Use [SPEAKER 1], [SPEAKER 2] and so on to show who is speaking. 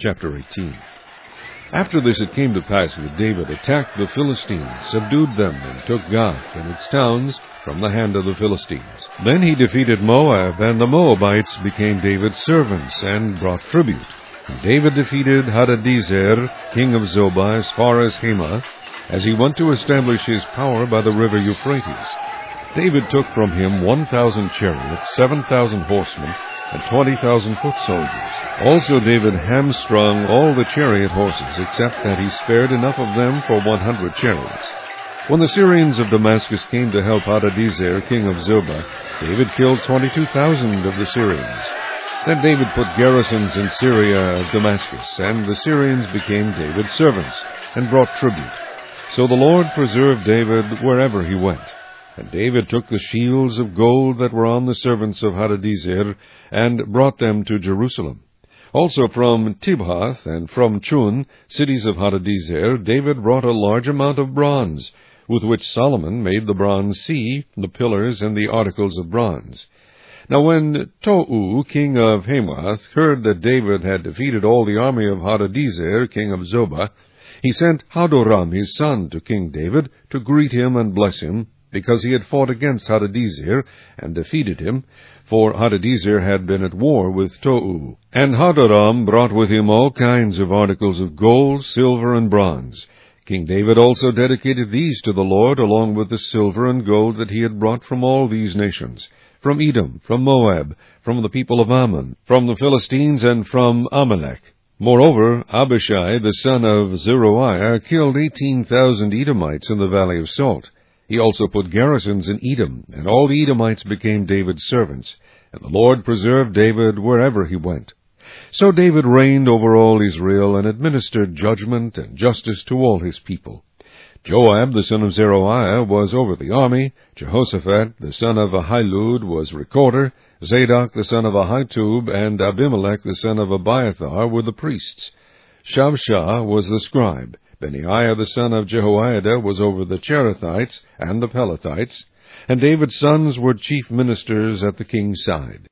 [SPEAKER 1] Chapter 18. After this it came to pass that David attacked the Philistines, subdued them, and took Gath and its towns from the hand of the Philistines. Then he defeated Moab, and the Moabites became David's servants, and brought tribute. And David defeated Hadadezer, king of Zobah, as far as Hamath, as he went to establish his power by the river Euphrates. David took from him 1,000 chariots, 7,000 horsemen, and 20,000 foot soldiers. Also David hamstrung all the chariot horses, except that he spared enough of them for 100 chariots. When the Syrians of Damascus came to help Hadadezer, king of Zobah, David killed 22,000 of the Syrians. Then David put garrisons in Syria of Damascus, and the Syrians became David's servants, and brought tribute. So the Lord preserved David wherever he went. And David took the shields of gold that were on the servants of Hadadezer, and brought them to Jerusalem. Also from Tibhath and from Chun, cities of Hadadezer, David brought a large amount of bronze, with which Solomon made the bronze sea, the pillars, and the articles of bronze. Now when Tou, king of Hamath, heard that David had defeated all the army of Hadadezer, king of Zobah, he sent Hadoram his son to King David to greet him and bless him, because he had fought against Hadadezer and defeated him, for Hadadezer had been at war with Tou. And Hadoram brought with him all kinds of articles of gold, silver, and bronze. King David also dedicated these to the Lord, along with the silver and gold that he had brought from all these nations, from Edom, from Moab, from the people of Ammon, from the Philistines, and from Amalek. Moreover, Abishai, the son of Zeruiah, killed 18,000 Edomites in the valley of Salt. He also put garrisons in Edom, and all the Edomites became David's servants, and the Lord preserved David wherever he went. So David reigned over all Israel, and administered judgment and justice to all his people. Joab, the son of Zeruiah, was over the army. Jehoshaphat, the son of Ahilud, was recorder. Zadok, the son of Ahitub, and Abimelech, the son of Abiathar, were the priests. Shavshah was the scribe. Benaiah, the son of Jehoiada, was over the Cherethites and the Pelethites, and David's sons were chief ministers at the king's side.